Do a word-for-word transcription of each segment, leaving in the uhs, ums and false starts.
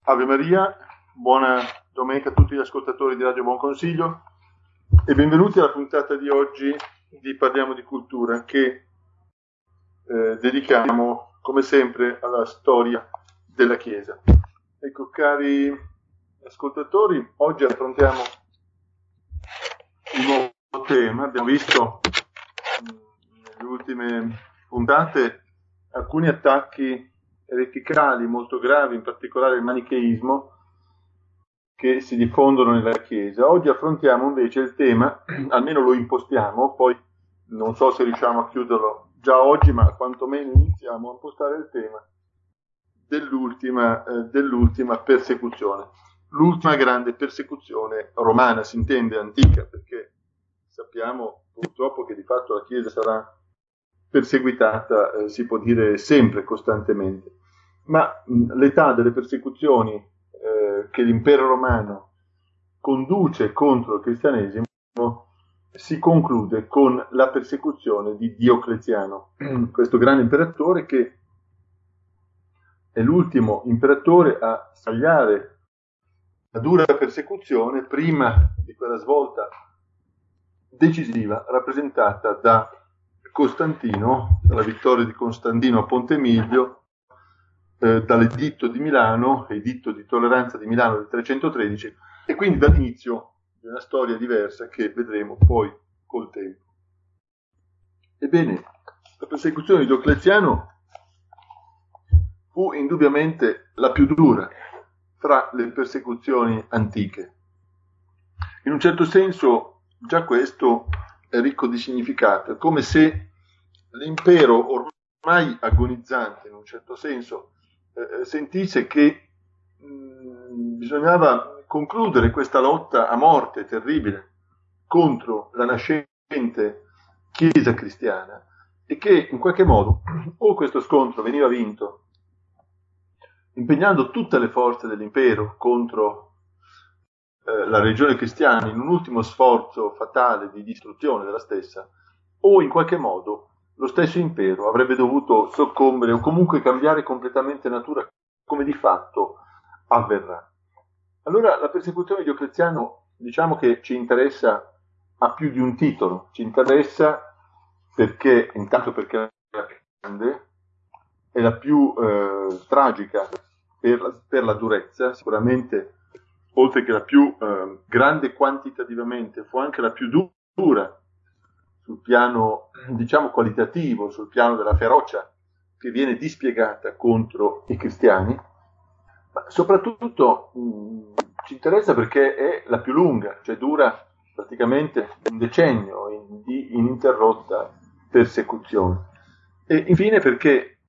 Ave Maria, buona domenica a tutti gli ascoltatori di Radio Buon Consiglio e benvenuti alla puntata di oggi di Parliamo di Cultura che eh, dedichiamo come sempre alla storia della Chiesa. Ecco, cari ascoltatori, oggi affrontiamo un nuovo tema. Abbiamo visto mh, nelle ultime puntate alcuni attacchi ereticali molto gravi, in particolare il manicheismo, che si diffondono nella Chiesa. Oggi affrontiamo invece il tema, almeno lo impostiamo, poi non so se riusciamo a chiuderlo già oggi, ma quantomeno iniziamo a impostare il tema dell'ultima, eh, dell'ultima persecuzione. L'ultima grande persecuzione romana, si intende antica, perché sappiamo purtroppo che di fatto la Chiesa sarà perseguitata, eh, si può dire sempre, costantemente. Ma mh, l'età delle persecuzioni eh, che l'impero romano conduce contro il cristianesimo si conclude con la persecuzione di Diocleziano, questo grande imperatore che è l'ultimo imperatore a scagliare la dura persecuzione prima di quella svolta decisiva rappresentata da Costantino, dalla vittoria di Costantino a Ponte Milvio, eh, dall'editto di Milano, editto di tolleranza di Milano del trecentotredici, e quindi dall'inizio di una storia diversa che vedremo poi col tempo. Ebbene, la persecuzione di Diocleziano fu indubbiamente la più dura fra le persecuzioni antiche. In un certo senso già questo è ricco di significato, è come se l'impero ormai agonizzante in un certo senso eh, sentisse che mh, bisognava concludere questa lotta a morte terribile contro la nascente Chiesa cristiana e che in qualche modo o questo scontro veniva vinto impegnando tutte le forze dell'impero contro eh, la religione cristiana in un ultimo sforzo fatale di distruzione della stessa, o in qualche modo lo stesso impero avrebbe dovuto soccombere o comunque cambiare completamente natura, come di fatto avverrà. Allora la persecuzione di Diocleziano, diciamo che ci interessa a più di un titolo, ci interessa perché, intanto perché è la più grande, è la più eh, tragica per la, per la durezza, sicuramente, oltre che la più eh, grande quantitativamente, fu anche la più du- dura sul piano, diciamo, qualitativo, sul piano della ferocia che viene dispiegata contro i cristiani, ma soprattutto mh, ci interessa perché è la più lunga, cioè dura praticamente un decennio in, di ininterrotta persecuzione. E infine perché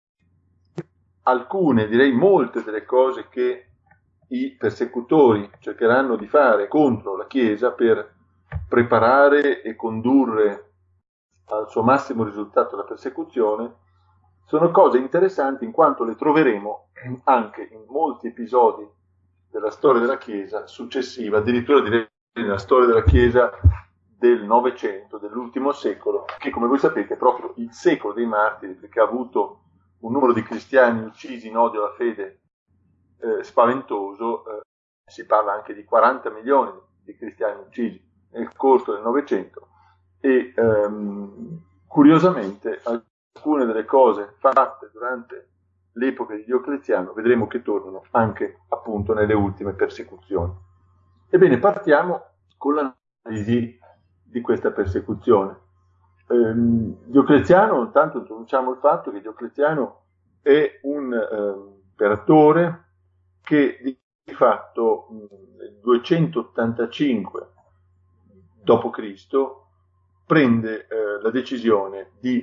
alcune, direi molte delle cose che i persecutori cercheranno di fare contro la Chiesa per preparare e condurre al suo massimo risultato la persecuzione, sono cose interessanti in quanto le troveremo anche in molti episodi della storia della Chiesa successiva, addirittura direi nella storia della Chiesa del Novecento, dell'ultimo secolo, che come voi sapete è proprio il secolo dei martiri, perché ha avuto un numero di cristiani uccisi in odio alla fede eh, spaventoso, eh, si parla anche di quaranta milioni di cristiani uccisi nel corso del Novecento, e ehm, curiosamente alcune delle cose fatte durante l'epoca di Diocleziano vedremo che tornano anche appunto nelle ultime persecuzioni. Ebbene, partiamo con l'analisi di questa persecuzione. Ehm, Diocleziano, intanto introduciamo il fatto che Diocleziano è un eh, imperatore che di fatto nel duecentottantacinque dopo Cristo prende eh, la decisione di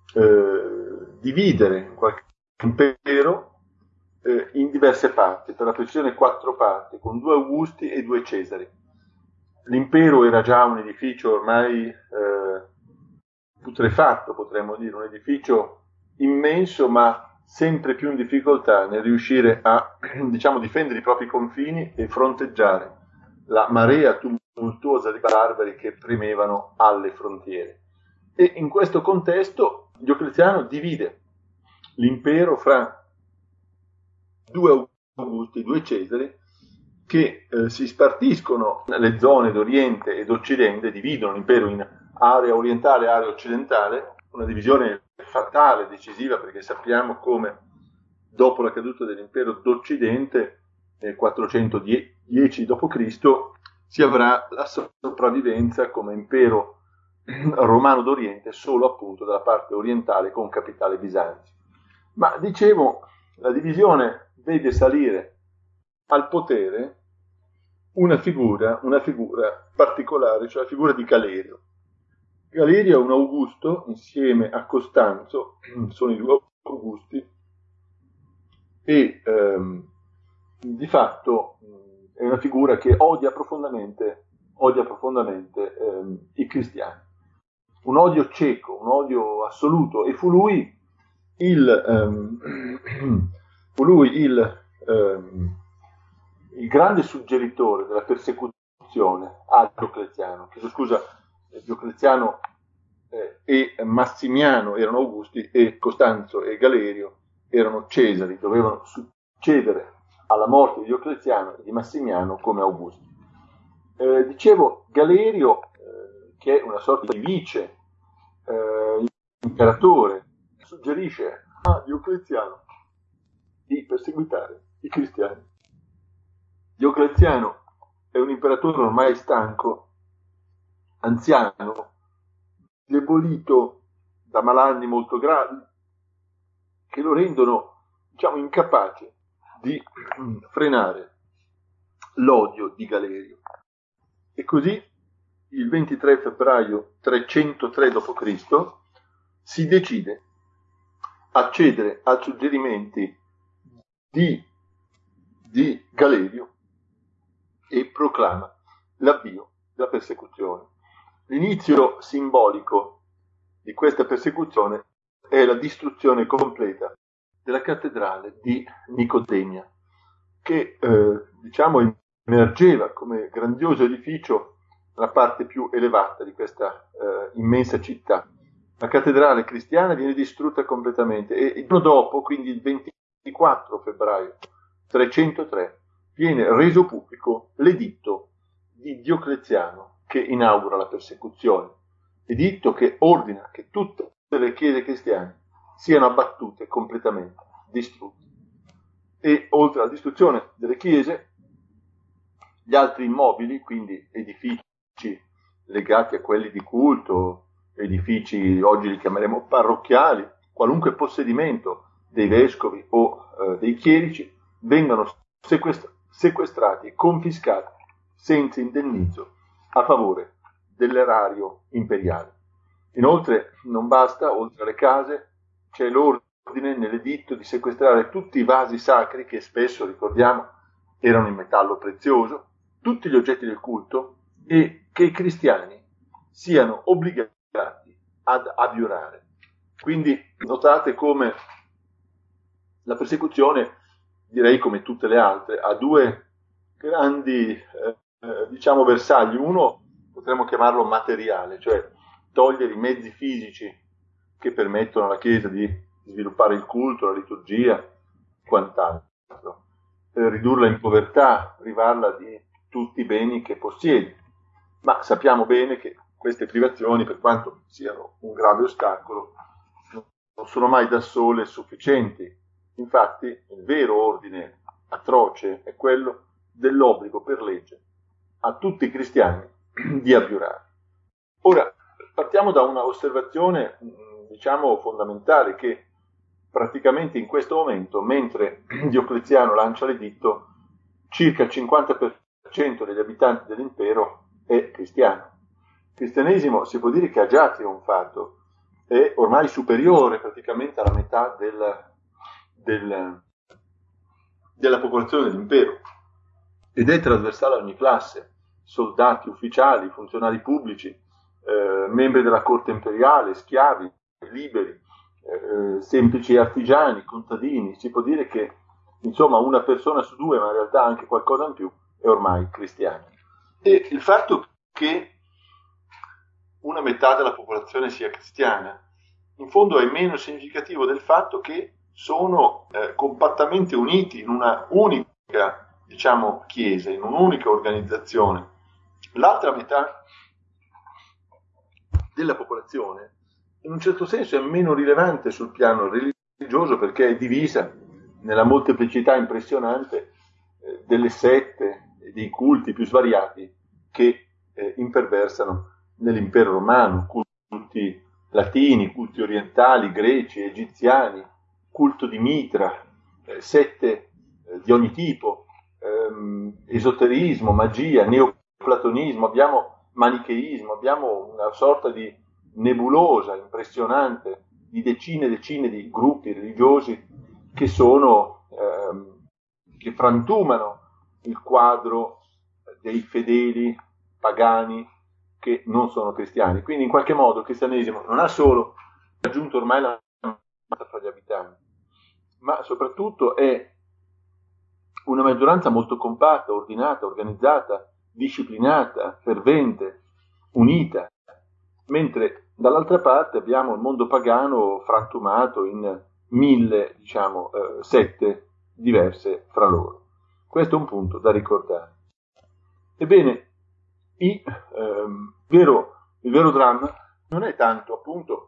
eh, dividere qualche impero eh, in diverse parti, per la precisione quattro parti, con due Augusti e due Cesari. L'impero era già un edificio ormai eh, putrefatto, potremmo dire, un edificio immenso, ma sempre più in difficoltà nel riuscire a, diciamo, difendere i propri confini e fronteggiare la marea tumultuosa di barbari che premevano alle frontiere. E in questo contesto Diocleziano divide l'impero fra due Augusti, due Cesari, che eh, si spartiscono le zone d'Oriente e d'Occidente, dividono l'impero in area orientale e area occidentale, una divisione fatale, decisiva, perché sappiamo come dopo la caduta dell'impero d'Occidente, nel quattrocentodieci dopo Cristo, si avrà la sopravvivenza come impero romano d'Oriente solo appunto dalla parte orientale con capitale Bisanzio. Ma dicevo, la divisione vede salire al potere una figura, una figura particolare, cioè la figura di Galerio. Galerio è un Augusto insieme a Costanzo, sono i due Augusti, e ehm, di fatto è una figura che odia profondamente, odia profondamente ehm, i cristiani. Un odio cieco, un odio assoluto, e fu lui il, ehm, fu lui il, ehm, il grande suggeritore della persecuzione a Diocleziano. Chiedo scusa, Diocleziano eh, e Massimiano erano Augusti e Costanzo e Galerio erano Cesari, dovevano succedere alla morte di Diocleziano e di Massimiano come Augusti. Eh, dicevo, Galerio, eh, che è una sorta di vice eh, imperatore, suggerisce a Diocleziano di perseguitare i cristiani. Diocleziano è un imperatore ormai stanco, anziano, debolito da malanni molto gravi, che lo rendono, diciamo, incapace di frenare l'odio di Galerio. E così, il ventitré febbraio trecentotré dopo Cristo, si decide a cedere ai suggerimenti di, di Galerio e proclama l'avvio della persecuzione. L'inizio simbolico di questa persecuzione è la distruzione completa della cattedrale di Nicodemia, che eh, diciamo emergeva come grandioso edificio nella parte più elevata di questa eh, immensa città. La cattedrale cristiana viene distrutta completamente e il giorno dopo, quindi il ventiquattro febbraio trecentotré, viene reso pubblico l'editto di Diocleziano che inaugura la persecuzione. Editto che ordina che tutte le chiese cristiane siano abbattute completamente, distrutte. E oltre alla distruzione delle chiese, gli altri immobili, quindi edifici legati a quelli di culto, edifici oggi li chiameremo parrocchiali, qualunque possedimento dei vescovi o eh, dei chierici, vengono sequestra- sequestrati, confiscati senza indennizzo a favore dell'erario imperiale. Inoltre non basta, oltre alle case c'è l'ordine nell'editto di sequestrare tutti i vasi sacri che spesso, ricordiamo, erano in metallo prezioso, tutti gli oggetti del culto, e che i cristiani siano obbligati ad abiurare. Quindi notate come la persecuzione, direi come tutte le altre, ha due grandi eh, eh, diciamo bersagli. Uno potremmo chiamarlo materiale, cioè togliere i mezzi fisici che permettono alla Chiesa di sviluppare il culto, la liturgia, quant'altro, eh, ridurla in povertà, privarla di tutti i beni che possiede. Ma sappiamo bene che queste privazioni, per quanto siano un grave ostacolo, non sono mai da sole sufficienti. Infatti, il vero ordine atroce è quello dell'obbligo per legge a tutti i cristiani di abiurare. Ora, partiamo da una osservazione, diciamo, fondamentale, che praticamente in questo momento, mentre Diocleziano lancia l'editto, circa il cinquanta per cento degli abitanti dell'impero è cristiano. Il cristianesimo si può dire che ha già trionfato, è ormai superiore praticamente alla metà del, del, della popolazione dell'impero, ed è trasversale a ogni classe: soldati, ufficiali, funzionari pubblici, eh, membri della corte imperiale, schiavi, liberi, eh, semplici artigiani, contadini. Si può dire che, insomma, una persona su due, ma in realtà anche qualcosa in più, è ormai cristiana. E il fatto che una metà della popolazione sia cristiana, in fondo è meno significativo del fatto che sono eh, compattamente uniti in una unica, diciamo, chiesa, in un'unica organizzazione. L'altra metà della popolazione, in un certo senso, è meno rilevante sul piano religioso perché è divisa nella molteplicità impressionante eh, delle sette e dei culti più svariati che eh, imperversano nell'impero romano, culti latini, culti orientali, greci, egiziani, culto di Mitra, eh, sette eh, di ogni tipo, ehm, esoterismo, magia, neoplatonismo, abbiamo manicheismo, abbiamo una sorta di nebulosa impressionante di decine e decine di gruppi religiosi che sono, ehm, che frantumano il quadro dei fedeli pagani che non sono cristiani. Quindi in qualche modo il cristianesimo non ha solo raggiunto ormai la maggioranza fra gli abitanti, ma soprattutto è una maggioranza molto compatta, ordinata, organizzata, disciplinata, fervente, unita, mentre dall'altra parte abbiamo il mondo pagano frantumato in mille, diciamo, eh, sette diverse fra loro. Questo è un punto da ricordare. Ebbene, i, ehm, vero, il vero dramma non è tanto appunto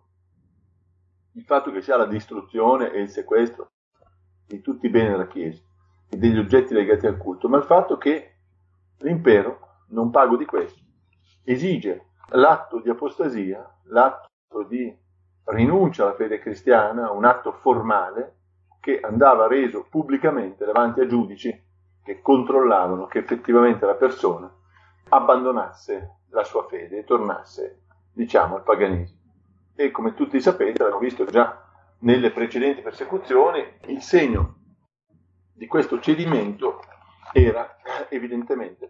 il fatto che sia la distruzione e il sequestro di tutti i beni della Chiesa e degli oggetti legati al culto, ma il fatto che l'impero, non pago di questo, esige l'atto di apostasia, l'atto di rinuncia alla fede cristiana, un atto formale che andava reso pubblicamente davanti a giudici che controllavano che effettivamente la persona abbandonasse la sua fede e tornasse, diciamo, al paganesimo. E come tutti sapete, l'abbiamo visto già nelle precedenti persecuzioni, il segno di questo cedimento era evidentemente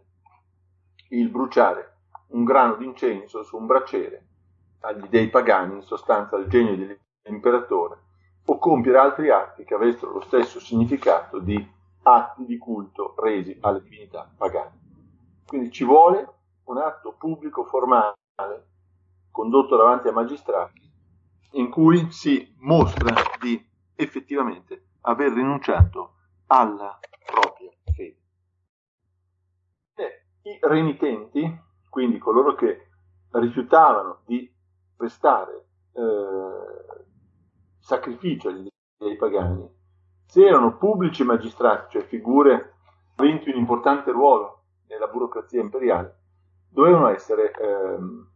il bruciare un grano d'incenso su un braciere agli dei pagani, in sostanza al genio dell'imperatore, o compiere altri atti che avessero lo stesso significato di atti di culto resi alle divinità pagane. Quindi ci vuole un atto pubblico formale condotto davanti ai magistrati in cui si mostra di effettivamente aver rinunciato alla propria fede. E i renitenti, quindi coloro che rifiutavano di prestare eh, sacrificio agli dei pagani, se erano pubblici magistrati, cioè figure aventi un importante ruolo nella burocrazia imperiale, dovevano essere ehm,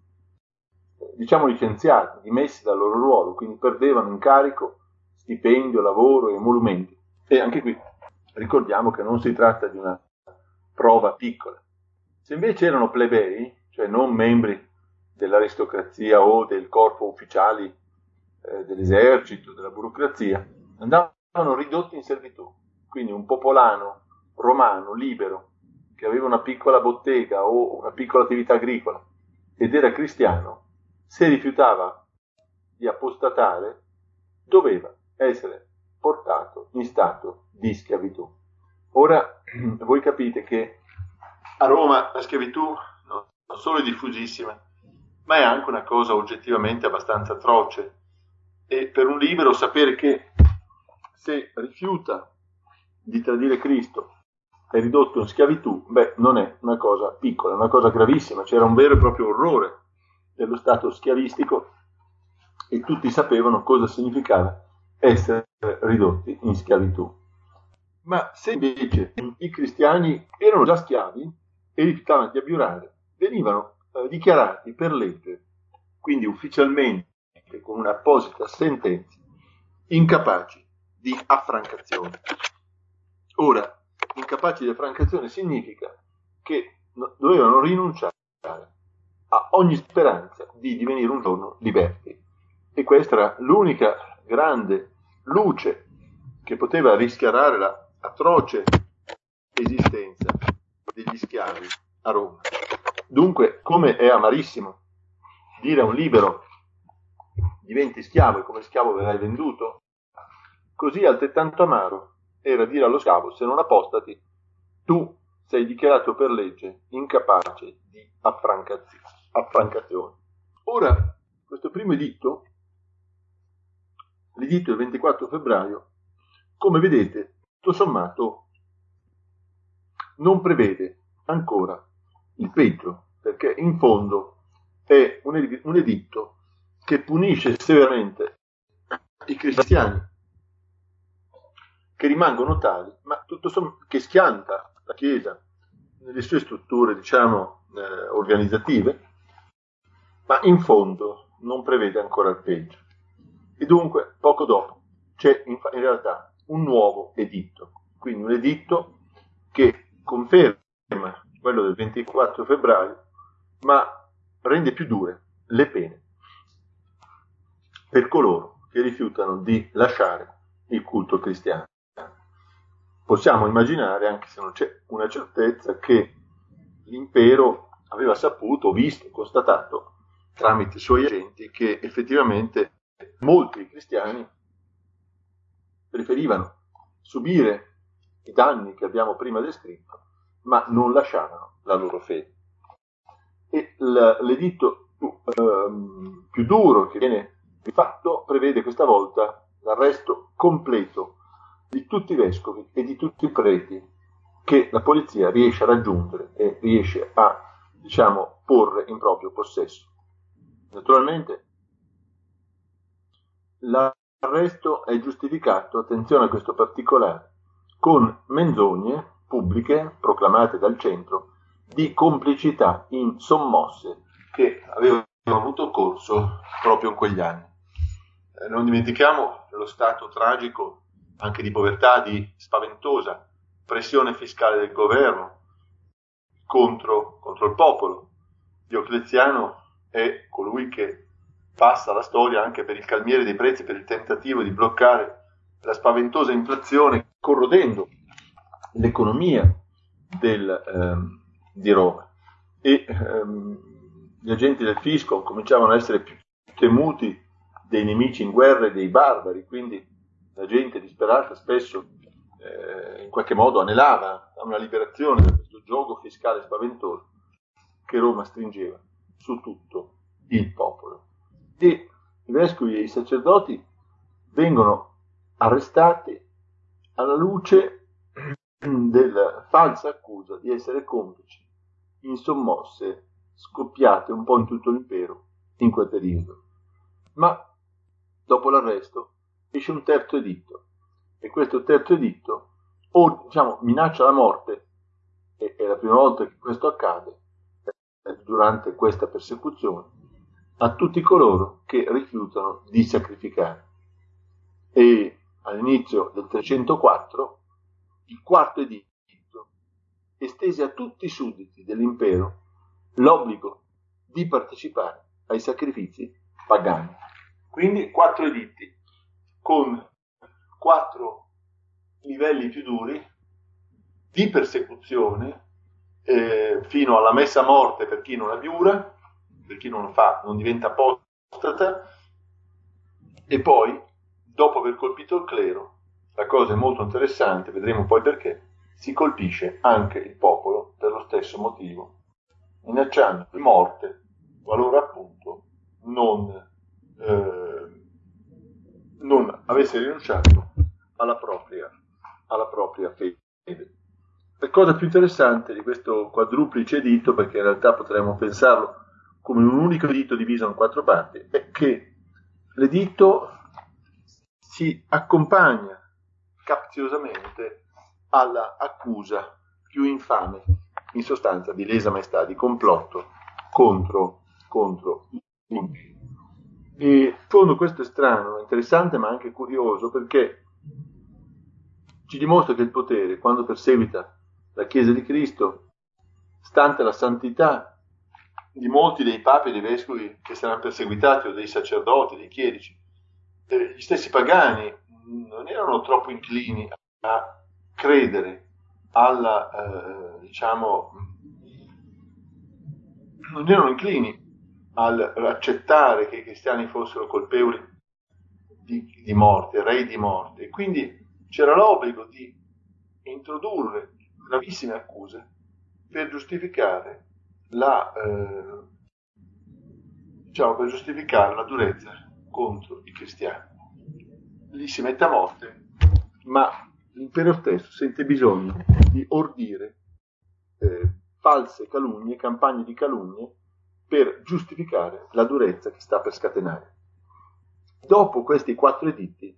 diciamo licenziati, dimessi dal loro ruolo, quindi perdevano incarico, stipendio, lavoro e emolumenti. E anche qui ricordiamo che non si tratta di una prova piccola. Se invece erano plebei, cioè non membri dell'aristocrazia o del corpo ufficiali eh, dell'esercito, della burocrazia, andavano ridotti in servitù. Quindi un popolano romano libero che aveva una piccola bottega o una piccola attività agricola ed era cristiano, se rifiutava di apostatare, doveva essere portato in stato di schiavitù. Ora, voi capite che a Roma la schiavitù non solo è diffusissima, ma è anche una cosa oggettivamente abbastanza atroce. E per un libero sapere che se rifiuta di tradire Cristo è ridotto in schiavitù, beh, non è una cosa piccola, è una cosa gravissima. C'era un vero e proprio orrore dello stato schiavistico e tutti sapevano cosa significava essere ridotti in schiavitù. Ma se invece i cristiani erano già schiavi e rifiutavano di abiurare, venivano eh, dichiarati per legge, quindi ufficialmente con un'apposita sentenza, incapaci di affrancazione. Ora, incapaci di affrancazione significa che no, dovevano rinunciare a ogni speranza di divenire un giorno liberti. E questa era l'unica grande luce che poteva rischiarare la atroce esistenza degli schiavi a Roma. Dunque, come è amarissimo dire a un libero diventi schiavo e come schiavo verrai venduto, così altrettanto amaro era dire allo schiavo: se non apostati, tu sei dichiarato per legge incapace di affrancazione. Ora, questo primo editto l'editto del ventiquattro febbraio, come vedete, tutto sommato non prevede ancora il peggio, perché in fondo è un ed- un editto che punisce severamente i cristiani che rimangono tali, ma tutto sommato che schianta la Chiesa nelle sue strutture, diciamo, eh, organizzative, ma in fondo non prevede ancora il peggio. E dunque, poco dopo, c'è in, in realtà un nuovo editto, quindi un editto che conferma quello del ventiquattro febbraio, ma rende più dure le pene per coloro che rifiutano di lasciare il culto cristiano. Possiamo immaginare, anche se non c'è una certezza, che l'impero aveva saputo, visto, constatato tramite i suoi agenti che effettivamente molti cristiani preferivano subire i danni che abbiamo prima descritto, ma non lasciavano la loro fede. E l'editto ehm, più duro che viene fatto prevede questa volta l'arresto completo di tutti i vescovi e di tutti i preti che la polizia riesce a raggiungere e riesce a, diciamo, porre in proprio possesso. Naturalmente l'arresto è giustificato, attenzione a questo particolare, con menzogne pubbliche proclamate dal centro di complicità in sommosse che avevano avuto corso proprio in quegli anni. Eh, non dimentichiamo lo stato tragico anche di povertà, di spaventosa pressione fiscale del governo contro, contro il popolo. Diocleziano è colui che passa la storia anche per il calmiere dei prezzi, per il tentativo di bloccare la spaventosa inflazione, corrodendo l'economia del, ehm, di Roma. E ehm, gli agenti del fisco cominciavano a essere più temuti dei nemici in guerra e dei barbari, quindi la gente disperata spesso eh, in qualche modo anelava a una liberazione da questo gioco fiscale spaventoso che Roma stringeva su tutto il popolo. E i vescovi e i sacerdoti vengono arrestati alla luce della falsa accusa di essere complici in sommosse scoppiate un po' in tutto l'impero in quel periodo. Ma dopo l'arresto esce un terzo editto, e questo terzo editto o diciamo minaccia la morte, e è la prima volta che questo accade durante questa persecuzione, a tutti coloro che rifiutano di sacrificare. E all'inizio del trecentoquattro il quarto editto estese a tutti i sudditi dell'impero l'obbligo di partecipare ai sacrifici pagani. Quindi quattro editti con quattro livelli più duri di persecuzione, eh, fino alla messa a morte per chi non abiura, per chi non lo fa, non diventa apostata, e poi, dopo aver colpito il clero, la cosa è molto interessante, vedremo poi perché, si colpisce anche il popolo per lo stesso motivo, minacciando di morte qualora appunto non, eh, non avesse rinunciato alla propria, alla propria fede. La cosa più interessante di questo quadruplice editto, perché in realtà potremmo pensarlo come un unico editto diviso in quattro parti, è che l'editto si accompagna capziosamente alla accusa più infame, in sostanza di lesa maestà, di complotto contro, contro l'impero. E in fondo questo è strano, interessante ma anche curioso, perché ci dimostra che il potere, quando perseguita la Chiesa di Cristo, stante la santità di molti dei papi e dei vescovi che saranno perseguitati, o dei sacerdoti, dei chierici, eh, gli stessi pagani non erano troppo inclini a credere alla, eh, diciamo, non erano inclini ad accettare che i cristiani fossero colpevoli di, di morte, rei di morte, e quindi c'era l'obbligo di introdurre gravissime accuse per giustificare la, eh, diciamo, per giustificare la durezza contro i cristiani. li si mette a morte, ma l'impero stesso sente bisogno di ordire eh, false calunnie, campagne di calunnie per giustificare la durezza che sta per scatenare. Dopo questi quattro editti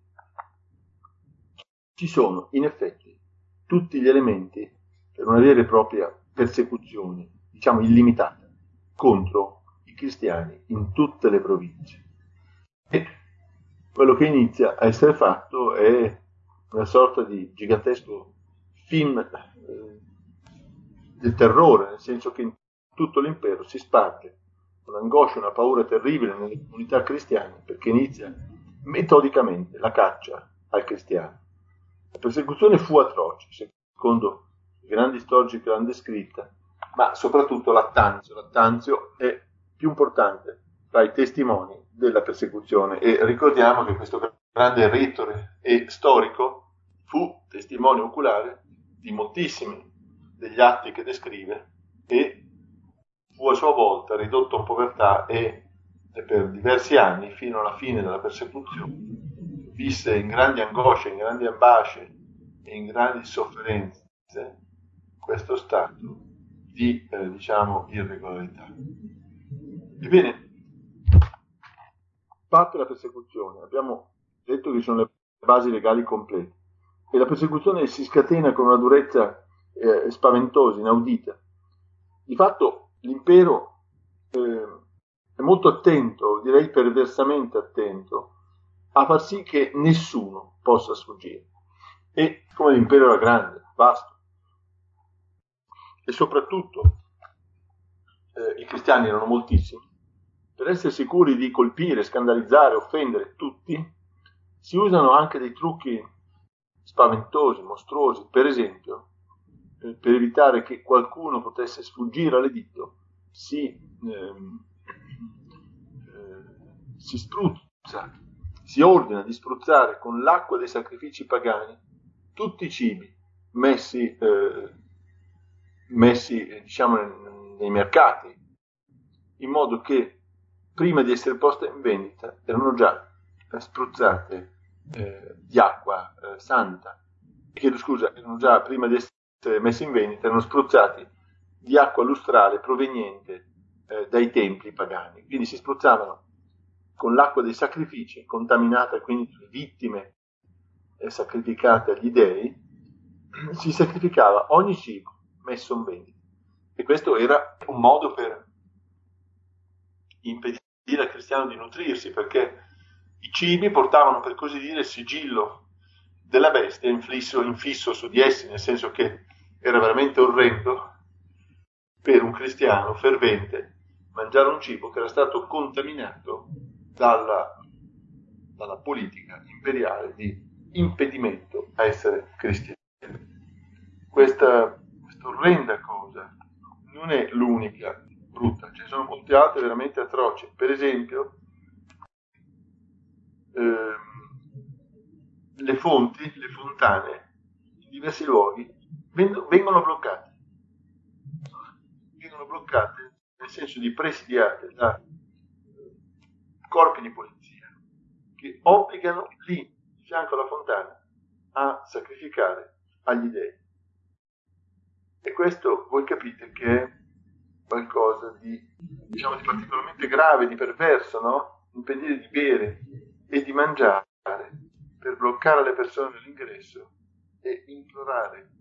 ci sono in effetti tutti gli elementi per una vera e propria persecuzione, diciamo illimitata, contro i cristiani in tutte le province. E quello che inizia a essere fatto è una sorta di gigantesco film eh, del terrore, nel senso che in tutto l'impero si sparge un'angoscia, una paura terribile nelle comunità cristiane, perché inizia metodicamente la caccia al cristiano. La persecuzione fu atroce, secondo i grandi storici che l'hanno descritta, ma soprattutto Lattanzio. Lattanzio è più importante tra i testimoni della persecuzione, e ricordiamo che questo grande retore e storico fu testimone oculare di moltissimi degli atti che descrive, e fu a sua volta ridotto in povertà e, e per diversi anni, fino alla fine della persecuzione, visse in grandi angosce, in grandi ambasce e in grandi sofferenze questo stato di, eh, diciamo, irregolarità. Ebbene, parte la persecuzione, abbiamo detto che ci sono le basi legali complete, e la persecuzione si scatena con una durezza eh, spaventosa, inaudita. Di fatto l'impero eh, è molto attento, direi perversamente attento, a far sì che nessuno possa sfuggire. E come l'impero era grande, vasto, e soprattutto eh, i cristiani erano moltissimi, per essere sicuri di colpire, scandalizzare, offendere tutti, si usano anche dei trucchi spaventosi, mostruosi. Per esempio, eh, per evitare che qualcuno potesse sfuggire all'editto, si, ehm, eh, si spruzza, si ordina di spruzzare con l'acqua dei sacrifici pagani tutti i cibi messi, eh, messi diciamo, nei mercati, in modo che prima di essere poste in vendita erano già spruzzate eh, di acqua eh, santa, chiedo scusa, erano già prima di essere messe in vendita, erano spruzzati di acqua lustrale proveniente eh, dai templi pagani. Quindi si spruzzavano con l'acqua dei sacrifici, contaminata quindi dalle vittime eh, sacrificate agli dei, si sacrificava ogni cibo messo in vendita. E questo era un modo per impedire al cristiano di nutrirsi, perché i cibi portavano, per così dire, il sigillo della bestia infisso, infisso su di essi, nel senso che era veramente orrendo per un cristiano fervente mangiare un cibo che era stato contaminato dalla, dalla politica imperiale di impedimento a essere cristiani. Questa, questa orrenda cosa non è l'unica brutta, ci sono molte altre veramente atroci. Per esempio, ehm, le fonti, le fontane in diversi luoghi vengono bloccate. Vengono bloccate nel senso di presidiate da corpi di polizia che obbligano lì, di fianco alla fontana, a sacrificare agli dei. E questo voi capite che è qualcosa di, diciamo, di particolarmente grave, di perverso, no? Impedire di bere e di mangiare per bloccare alle persone l'ingresso e implorare,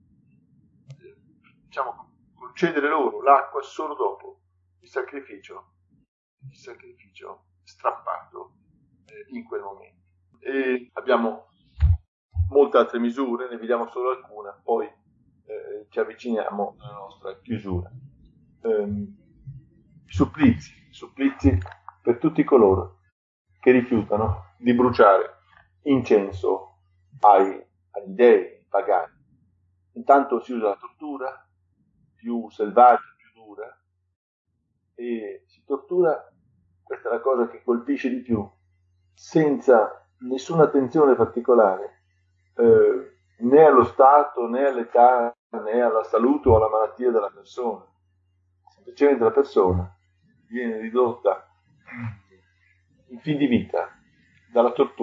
diciamo, concedere loro l'acqua solo dopo il sacrificio, il sacrificio strappato eh, in quel momento. E abbiamo molte altre misure, ne vediamo solo alcune, poi eh, ci avviciniamo alla nostra chiusura. Ehm, supplizi, supplizi per tutti coloro che rifiutano di bruciare incenso ai, agli dei pagani. Intanto si usa la tortura più selvaggia, più dura, e si tortura, questa è la cosa che colpisce di più, senza nessuna attenzione particolare eh, né allo stato, né all'età, né alla salute o alla malattia della persona. Semplicemente la persona viene ridotta in fin di vita dalla tortura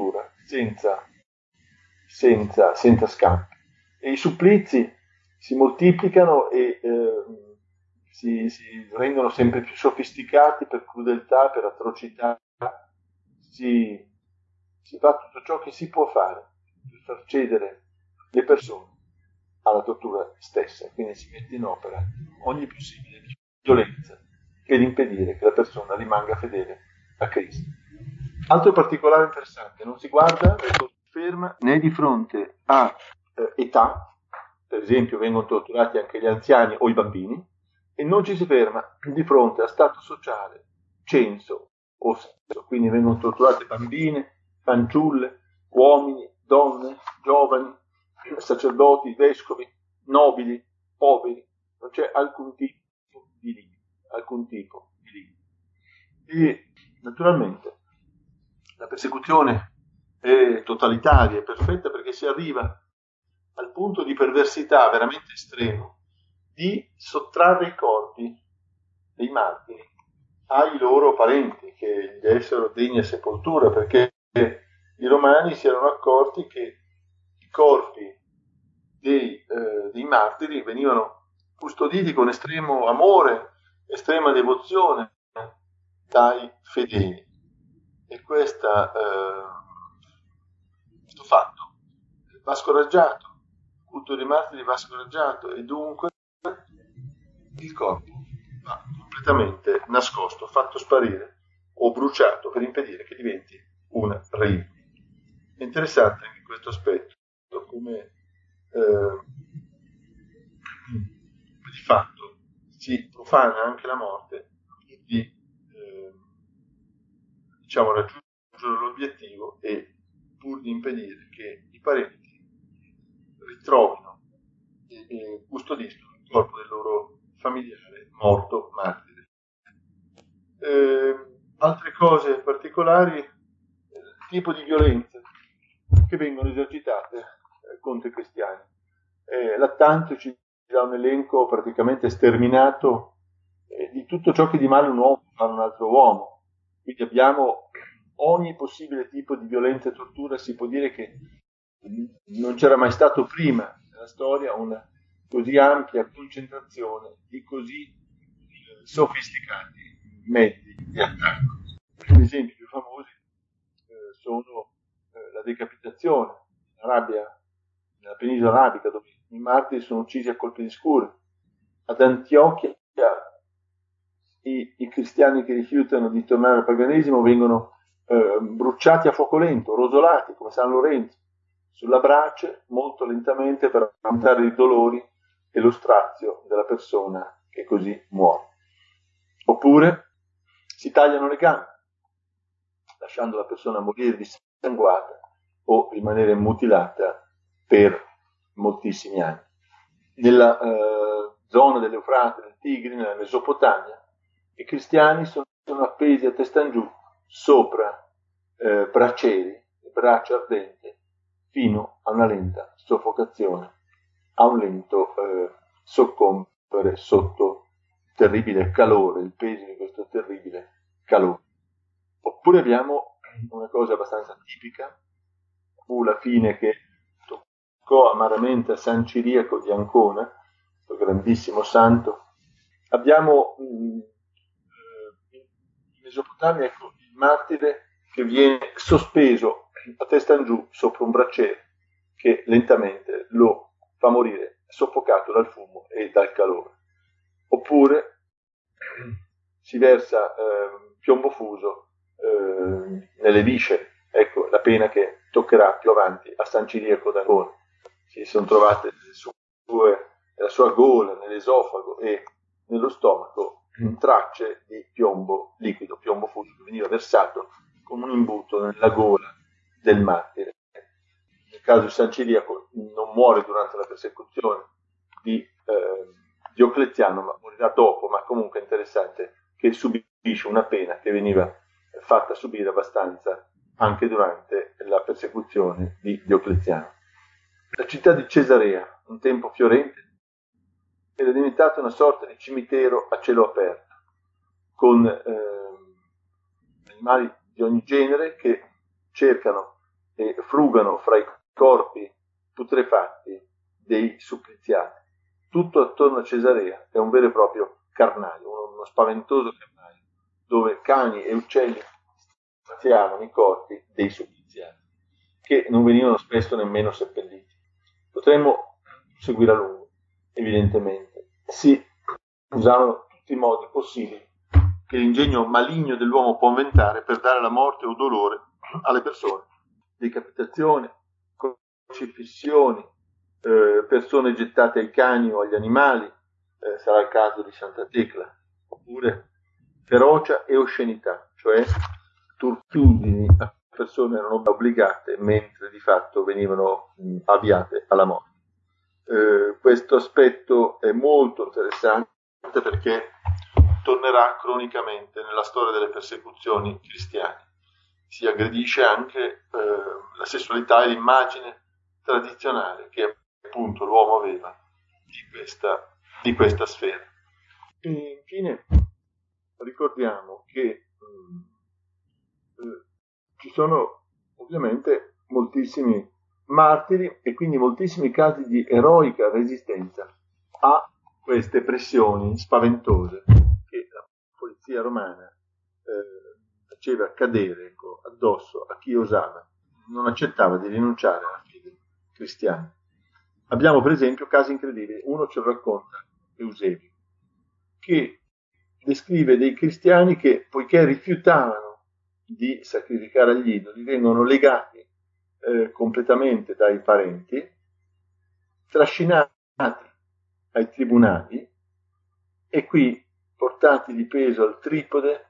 senza, senza, senza scampi. E i supplizi si moltiplicano e eh, si, si rendono sempre più sofisticati per crudeltà, per atrocità. Si, si fa tutto ciò che si può fare per far cedere le persone alla tortura stessa, quindi si mette in opera ogni possibile violenza per impedire che la persona rimanga fedele a Cristo. Altro particolare interessante, non si guarda, non si ferma né di fronte a eh, età, per esempio vengono torturati anche gli anziani o i bambini, e non ci si ferma di fronte a stato sociale, censo o sesso, quindi vengono torturate bambine, fanciulle, uomini, donne, giovani, sacerdoti, vescovi, nobili, poveri, non c'è alcun tipo di limite, alcun tipo di limite. E naturalmente la persecuzione è totalitaria, è perfetta, perché si arriva al punto di perversità veramente estremo di sottrarre i corpi dei martiri ai loro parenti che gli essero degni a sepoltura, perché i romani si erano accorti che i corpi dei, eh, dei martiri venivano custoditi con estremo amore, estrema devozione dai fedeli. E questa, eh, questo fatto va scoraggiato, il culto dei martiri va scoraggiato, e dunque il corpo va completamente nascosto, fatto sparire o bruciato per impedire che diventi una reliquia. È interessante anche questo aspetto, come eh, di fatto si profana anche la morte di eh, diciamo raggiungere l'obiettivo, e pur di impedire che i parenti ritrovino e, e custodiscono il corpo del loro familiare morto martire. Eh, altre cose particolari, eh, il tipo di violenze che vengono esercitate eh, contro i cristiani. Eh, Lattanzio ci dà un elenco praticamente sterminato eh, di tutto ciò che di male un uomo fa a un altro uomo. Quindi abbiamo ogni possibile tipo di violenza e tortura. Si può dire che non c'era mai stato prima nella storia una così ampia concentrazione di così eh, sofisticati mezzi di attacco. Gli esempi più famosi eh, sono eh, la decapitazione in Arabia, nella penisola arabica, dove i martiri sono uccisi a colpi di scure. Ad Antiochia i, i cristiani che rifiutano di tornare al paganesimo vengono eh, bruciati a fuoco lento, rosolati come San Lorenzo, sulla brace, molto lentamente, per aumentare i dolori e lo strazio della persona che così muore. Oppure si tagliano le gambe, lasciando la persona morire dissanguata o rimanere mutilata per moltissimi anni. Nella eh, zona dell'Eufrate, del Tigri, nella Mesopotamia, i cristiani sono, sono appesi a testa in giù sopra eh, bracieri, braccia ardenti, fino a una lenta soffocazione, a un lento eh, soccombere sotto il terribile calore, il peso di questo terribile calore. Oppure abbiamo una cosa abbastanza tipica, fu la fine che toccò amaramente a San Ciriaco di Ancona, questo grandissimo santo. Abbiamo mh, in Mesopotamia, ecco, il martire che viene sospeso a testa in giù sopra un braciere che lentamente lo fa morire soffocato dal fumo e dal calore. Oppure si versa eh, piombo fuso eh, nelle viscere. Ecco la pena che toccherà più avanti a San Ciriaco d'Ancona. Si sono trovate nelle sue, nella sua gola, nell'esofago e nello stomaco tracce di piombo liquido, piombo fuso, che veniva versato come un imbuto nella gola del martire. Nel caso di San Ciriaco non muore durante la persecuzione di eh, Diocleziano, ma morirà dopo, ma comunque è interessante che subisce una pena che veniva fatta subire abbastanza anche durante la persecuzione di Diocleziano. La città di Cesarea, un tempo fiorente, era diventata una sorta di cimitero a cielo aperto, con eh, animali di ogni genere che cercano e frugano fra i corpi putrefatti dei suppliziati. Tutto attorno a Cesarea è un vero e proprio carnaio, uno, uno spaventoso carnaio, dove cani e uccelli spaziavano i corpi dei suppliziati, che non venivano spesso nemmeno seppelliti. Potremmo seguire a lungo, evidentemente. Si usavano tutti i modi possibili che l'ingegno maligno dell'uomo può inventare per dare la morte o dolore alle persone. Decapitazioni, crocifissioni, eh, persone gettate ai cani o agli animali, eh, sarà il caso di Santa Tecla, oppure ferocia e oscenità, cioè torturi a persone erano obbligate mentre di fatto venivano mh, avviate alla morte. Eh, questo aspetto è molto interessante perché tornerà cronicamente nella storia delle persecuzioni cristiane. Si aggredisce anche eh, la sessualità e l'immagine tradizionale che appunto l'uomo aveva di questa, di questa sfera. E infine ricordiamo che mh, eh, ci sono ovviamente moltissimi martiri e quindi moltissimi casi di eroica resistenza a queste pressioni spaventose che la polizia romana eh, faceva cadere ecco, addosso a chi osava, non accettava di rinunciare alla fede cristiana. Abbiamo per esempio casi incredibili, uno ce lo racconta Eusebio, che descrive dei cristiani che, poiché rifiutavano di sacrificare agli idoli, vengono legati eh, completamente dai parenti, trascinati ai tribunali e qui portati di peso al tripode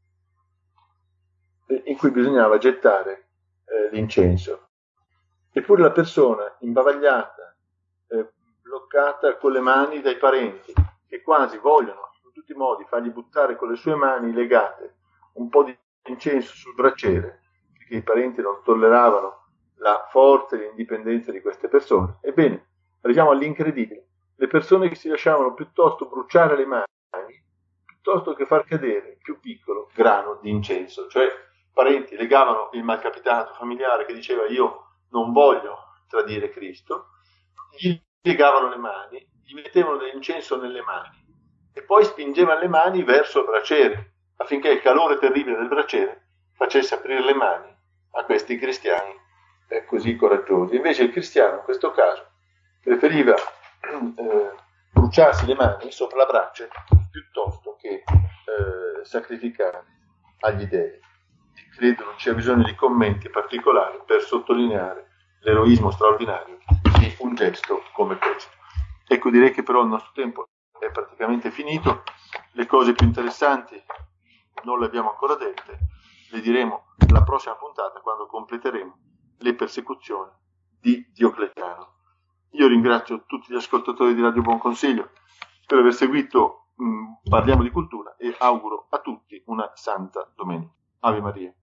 eh, in cui bisognava gettare eh, l'incenso. Eppure la persona imbavagliata, eh, bloccata con le mani dai parenti, che quasi vogliono in tutti i modi fargli buttare con le sue mani legate un po' di incenso sul braciere, perché i parenti non tolleravano la forza e l'indipendenza di queste persone. Ebbene, arriviamo all'incredibile. Le persone che si lasciavano piuttosto bruciare le mani, piuttosto che far cadere il più piccolo grano di incenso. Cioè, parenti legavano il malcapitato familiare che diceva io non voglio tradire Cristo, gli legavano le mani, gli mettevano dell'incenso nelle mani e poi spingevano le mani verso il braciere, affinché il calore terribile del braciere facesse aprire le mani a questi cristiani eh, così coraggiosi. Invece il cristiano in questo caso preferiva eh, bruciarsi le mani sopra la brace piuttosto che eh, sacrificare agli dei. Credo non c'è bisogno di commenti particolari per sottolineare l'eroismo straordinario di un gesto come questo. Ecco, direi che però il nostro tempo è praticamente finito, le cose più interessanti non le abbiamo ancora dette, le diremo la prossima puntata quando completeremo le persecuzioni di Diocleziano. Io ringrazio tutti gli ascoltatori di Radio Buon Consiglio per aver seguito mh, Parliamo di Cultura e auguro a tutti una santa domenica. Ave Maria.